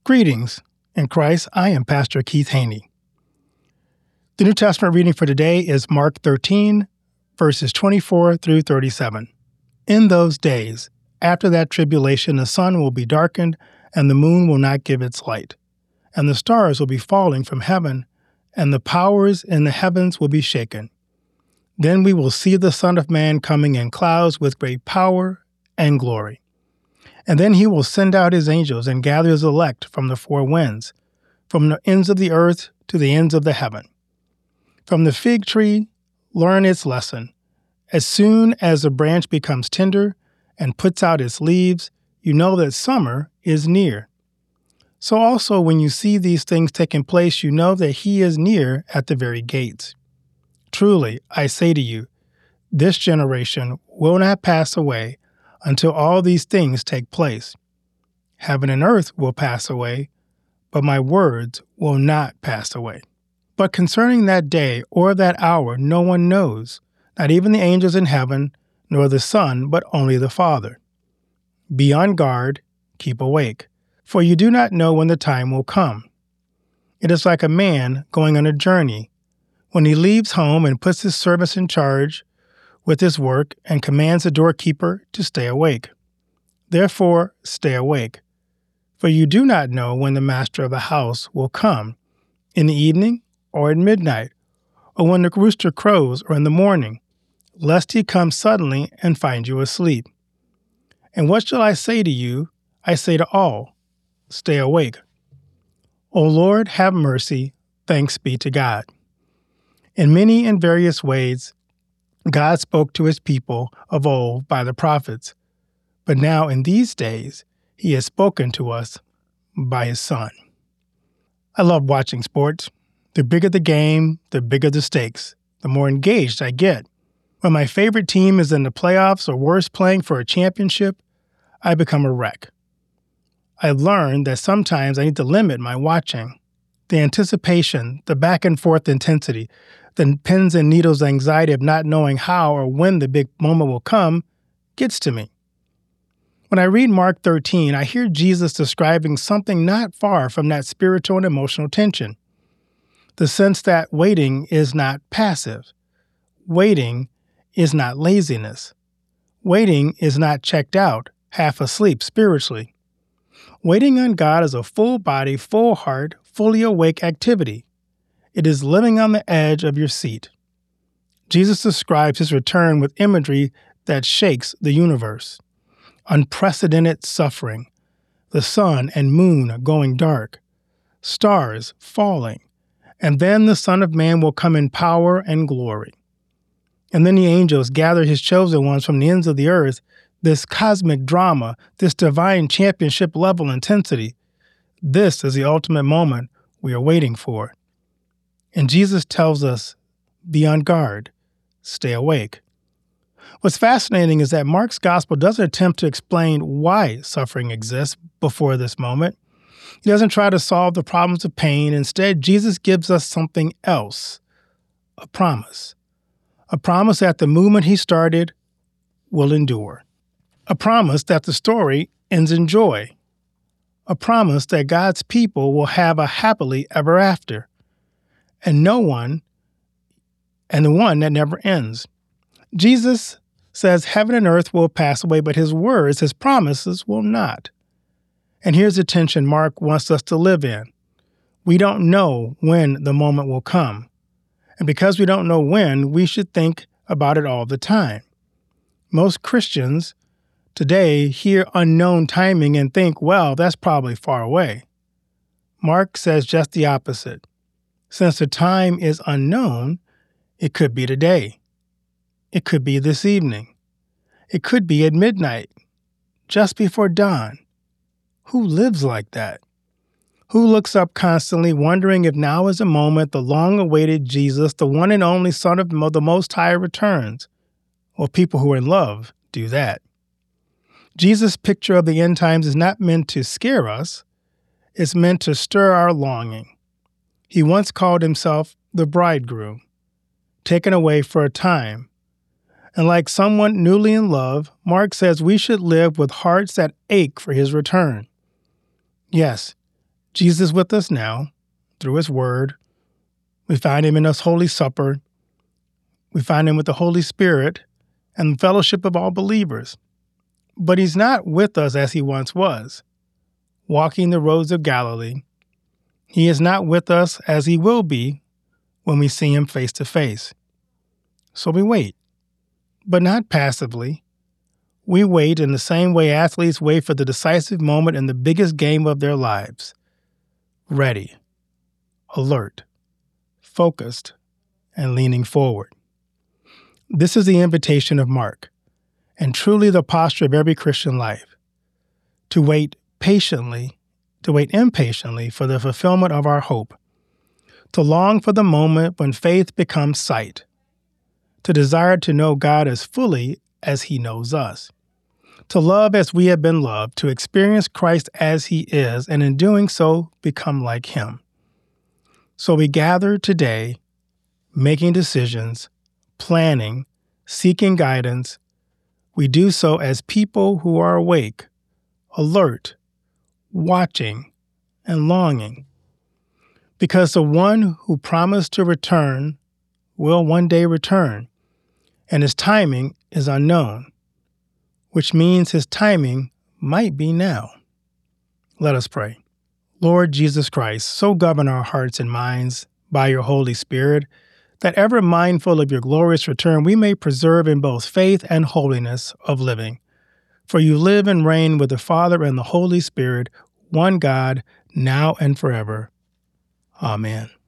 Greetings. In Christ, I am Pastor Keith Haney. The New Testament reading for today is Mark 13, verses 24 through 37. In those days, after that tribulation, the sun will be darkened, and the moon will not give its light, and the stars will be falling from heaven, and the powers in the heavens will be shaken. Then we will see the Son of Man coming in clouds with great power and glory. And then he will send out his angels and gather his elect from the four winds, from the ends of the earth to the ends of the heaven. From the fig tree, learn its lesson. As soon as the branch becomes tender and puts out its leaves, you know that summer is near. So also when you see these things taking place, you know that he is near at the very gates. Truly, I say to you, this generation will not pass away until all these things take place. Heaven and earth will pass away, but my words will not pass away. But concerning that day or that hour no one knows, not even the angels in heaven, nor the Son, but only the Father. Be on guard, keep awake, for you do not know when the time will come. It is like a man going on a journey, when he leaves home and puts his servants in charge with his work and commands the doorkeeper to stay awake. Therefore, stay awake, for you do not know when the master of the house will come, in the evening or at midnight, or when the rooster crows or in the morning, lest he come suddenly and find you asleep. And what shall I say to you? I say to all, stay awake. O Lord, have mercy, thanks be to God. In many and various ways, God spoke to his people of old by the prophets, but now in these days he has spoken to us by his Son. I love watching sports. The bigger the game, the bigger the stakes, the more engaged I get. When my favorite team is in the playoffs or worse playing for a championship, I become a wreck. I've learned that sometimes I need to limit my watching. The anticipation, the back and forth intensity, the pins and needles anxiety of not knowing how or when the big moment will come gets to me. When I read Mark 13, I hear Jesus describing something not far from that spiritual and emotional tension. The sense that waiting is not passive. Waiting is not laziness. Waiting is not checked out, half asleep spiritually. Waiting on God is a full body, full heart, fully awake activity. It is living on the edge of your seat. Jesus describes his return with imagery that shakes the universe. Unprecedented suffering, the sun and moon going dark, stars falling, and then the Son of Man will come in power and glory. And then the angels gather his chosen ones from the ends of the earth, this cosmic drama, this divine championship level intensity. This is the ultimate moment we are waiting for. And Jesus tells us, be on guard, stay awake. What's fascinating is that Mark's gospel doesn't attempt to explain why suffering exists before this moment. He doesn't try to solve the problems of pain. Instead, Jesus gives us something else, a promise. A promise that the movement he started will endure. A promise that the story ends in joy. A promise that God's people will have a happily ever after. And the one that never ends. Jesus says heaven and earth will pass away, but his words, his promises will not. And here's the tension Mark wants us to live in. We don't know when the moment will come. And because we don't know when, we should think about it all the time. Most Christians today hear unknown timing and think, well, that's probably far away. Mark says just the opposite. Since the time is unknown, it could be today. It could be this evening. It could be at midnight, just before dawn. Who lives like that? Who looks up constantly wondering if now is the moment the long-awaited Jesus, the one and only Son of the Most High, returns? Well, people who are in love do that. Jesus' picture of the end times is not meant to scare us. It's meant to stir our longing. He once called himself the bridegroom, taken away for a time. And like someone newly in love, Mark says we should live with hearts that ache for his return. Yes, Jesus with us now through his word. We find him in his Holy Supper. We find him with the Holy Spirit and the fellowship of all believers. But he's not with us as he once was, walking the roads of Galilee. He is not with us as he will be when we see him face to face. So we wait, but not passively. We wait in the same way athletes wait for the decisive moment in the biggest game of their lives. Ready, alert, focused, and leaning forward. This is the invitation of Mark, and truly the posture of every Christian life. To wait impatiently for the fulfillment of our hope. To long for the moment when faith becomes sight. To desire to know God as fully as he knows us. To love as we have been loved, to experience Christ as he is, and in doing so, become like him. So we gather today, making decisions, planning, seeking guidance. We do so as people who are awake, alert, watching, and longing. Because the one who promised to return will one day return, and his timing is unknown, which means his timing might be now. Let us pray. Lord Jesus Christ, so govern our hearts and minds by your Holy Spirit, that ever mindful of your glorious return, we may preserve in both faith and holiness of living. For you live and reign with the Father and the Holy Spirit, one God, now and forever. Amen.